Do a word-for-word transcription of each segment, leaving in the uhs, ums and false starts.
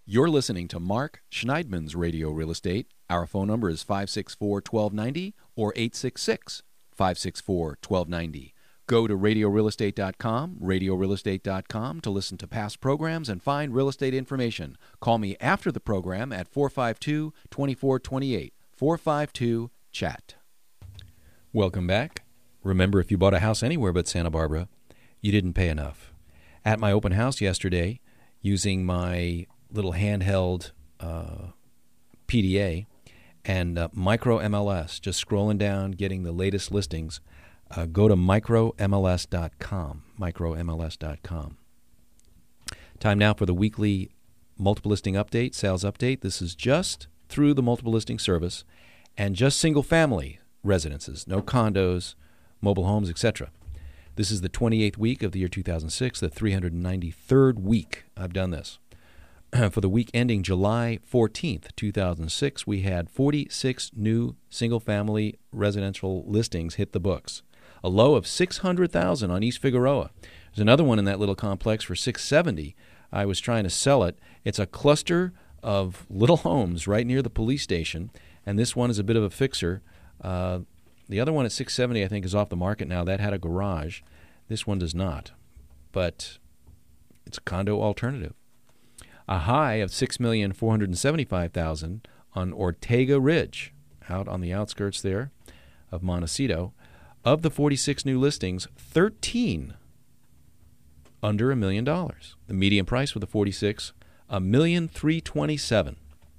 You're listening to Mark Schneidman's Radio Real Estate. Our phone number is five six four, one two nine zero or eight six six, five six four, one two nine zero. Go to radio real estate dot com, radio real estate dot com to listen to past programs and find real estate information. Call me after the program at four five two, two four two eight, four five two, chat. Welcome back. Remember, if you bought a house anywhere but Santa Barbara, you didn't pay enough. At my open house yesterday, using my little handheld uh, P D A and uh, Micro M L S, just scrolling down, getting the latest listings, uh, go to micro M L S dot com, micro M L S dot com. Time now for the weekly multiple listing update, sales update. This is just through the multiple listing service and just single-family residences, no condos, mobile homes, et cetera. This is the twenty-eighth week of the year two thousand six, the three hundred ninety-third week I've done this. For the week ending July fourteenth, two thousand six, we had forty-six new single-family residential listings hit the books, a low of six hundred thousand on East Figueroa. There's another one in that little complex for six hundred seventy. I was trying to sell it. It's a cluster of little homes right near the police station, and this one is a bit of a fixer. Uh, the other one at six hundred seventy, I think, is off the market now. That had a garage. This one does not, but it's a condo alternative. A high of six million four hundred seventy-five thousand on Ortega Ridge, out on the outskirts there of Montecito. Of the forty-six new listings, thirteen under a million dollars. The median price for the forty-six, a million three twenty-seven.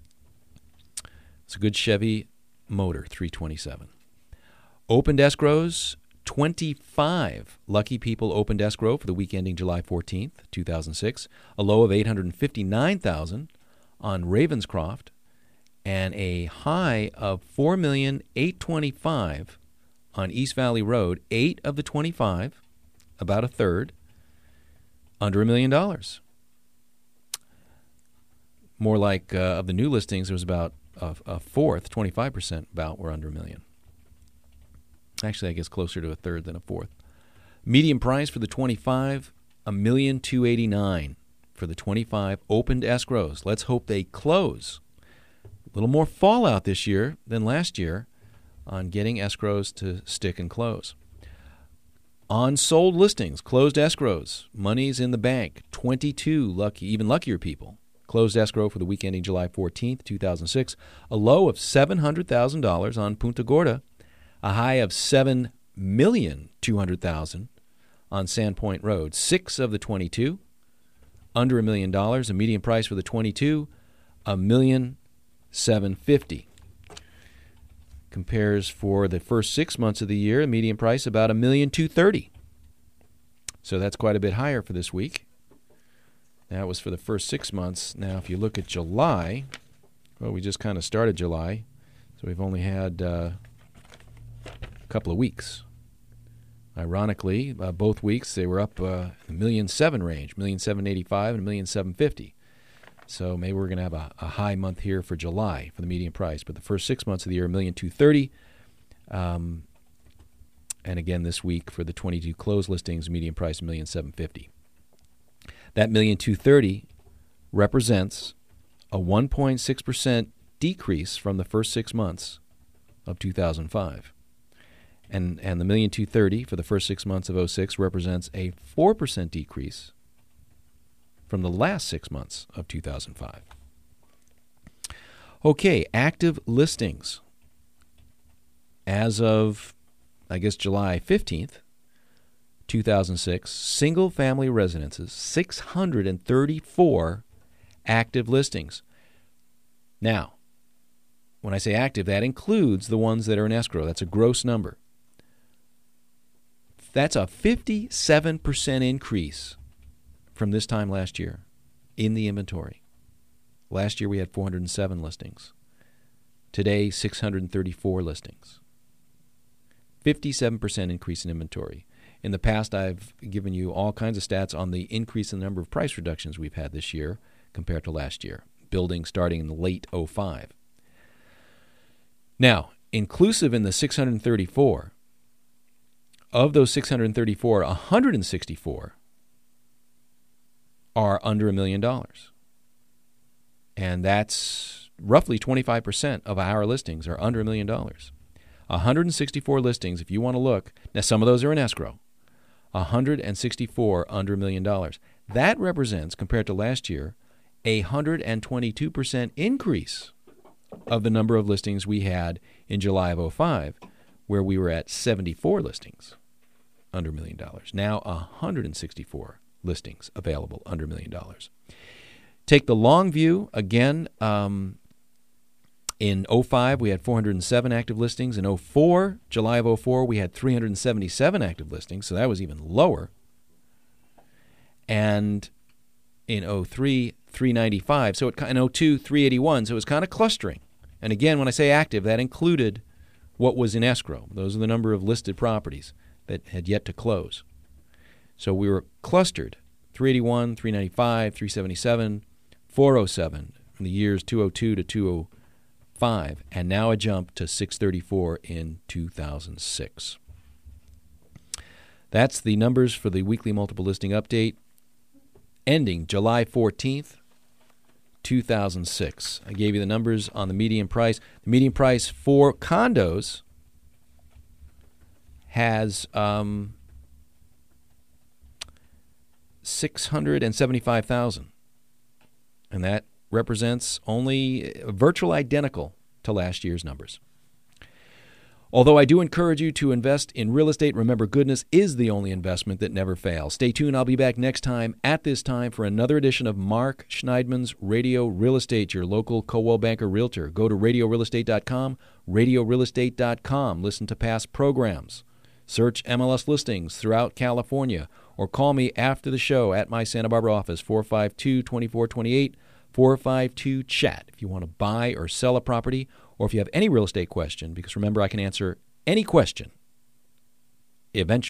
It's a good Chevy motor, three twenty-seven. Opened escrows, twenty-five lucky people opened escrow for the week ending July fourteenth, two thousand six, a low of eight hundred fifty-nine thousand on Ravenscroft, and a high of four million eight hundred twenty-five thousand on East Valley Road. Eight of the twenty-five, about a third, under a million dollars. More like uh, of the new listings, there was about a, a fourth, twenty-five percent about were under a million. Actually, I guess closer to a third than a fourth. Median price for the twenty-five, a million two eighty-nine for the twenty-five opened escrows. Let's hope they close. A little more fallout this year than last year on getting escrows to stick and close. On sold listings, closed escrows, money's in the bank, twenty-two lucky, even luckier people. Closed escrow for the week ending July fourteenth, two thousand six, a low of seven hundred thousand dollars on Punta Gorda, a high of seven million two hundred thousand dollars on Sandpoint Road. Six of the twenty-two, under a million dollars. A median price for the twenty-two, a million seven fifty. Compares for the first six months of the year, a median price about a million two thirty. So that's quite a bit higher for this week. That was for the first six months. Now, if you look at July, well, we just kind of started July, so we've only had uh, a couple of weeks. Ironically, uh, both weeks they were up uh, in the million seven range, million seven eighty-five and million seven fifty. So maybe we're going to have a, a high month here for July for the median price. But the first six months of the year, a million two thirty. Um, and again, this week for the twenty-two closed listings, median price a million seven fifty. That million two thirty represents a one point six percent decrease from the first six months of two thousand five. And and the million two thirty for the first six months of oh six represents a four percent decrease from the last six months of two thousand five. Okay, active listings. As of, I guess, July fifteenth, two thousand six, single-family residences, six hundred thirty-four active listings. Now, when I say active, that includes the ones that are in escrow. That's a gross number. That's a fifty-seven percent increase from this time last year in the inventory. Last year we had four hundred seven listings. Today, six hundred thirty-four listings. fifty-seven percent increase in inventory. In the past, I've given you all kinds of stats on the increase in the number of price reductions we've had this year compared to last year, building starting in the late oh five. Now, inclusive in the six hundred thirty-four, of those six hundred thirty-four, one hundred sixty-four are under a million dollars. And that's roughly twenty-five percent of our listings are under a million dollars. one hundred sixty-four listings, if you want to look. Now, some of those are in escrow. one hundred sixty-four under a million dollars. That represents, compared to last year, a one hundred twenty-two percent increase of the number of listings we had in July of oh five, where we were at seventy-four listings under a million dollars. Now one hundred sixty-four listings available under a million dollars. Take the long view. Again, um, in oh five, we had four hundred seven active listings. In oh four, July of oh four, we had three hundred seventy-seven active listings, so that was even lower. And in oh three, three ninety-five. So it, in oh two, three eighty-one. So it was kind of clustering. And again, when I say active, that included what was in escrow. Those are the number of listed properties that had yet to close. So we were clustered, three eighty-one, three ninety-five, three seventy-seven, four oh seven from the years two oh two to two oh five, and now a jump to six thirty-four in two thousand six. That's the numbers for the weekly multiple listing update ending July fourteenth, two thousand six. I gave you the numbers on the median price. The median price for condos has um, six hundred seventy-five thousand dollars, and that represents only virtual identical to last year's numbers. Although I do encourage you to invest in real estate, remember, goodness is the only investment that never fails. Stay tuned. I'll be back next time at this time for another edition of Mark Schneidman's Radio Real Estate, your local Coldwell Banker Realtor. Go to radio real estate dot com, radio real estate dot com. Listen to past programs. Search M L S listings throughout California, or call me after the show at my Santa Barbara office, four five two, two four two eight, four five two, chat, if you want to buy or sell a property, or if you have any real estate question, because remember, I can answer any question eventually.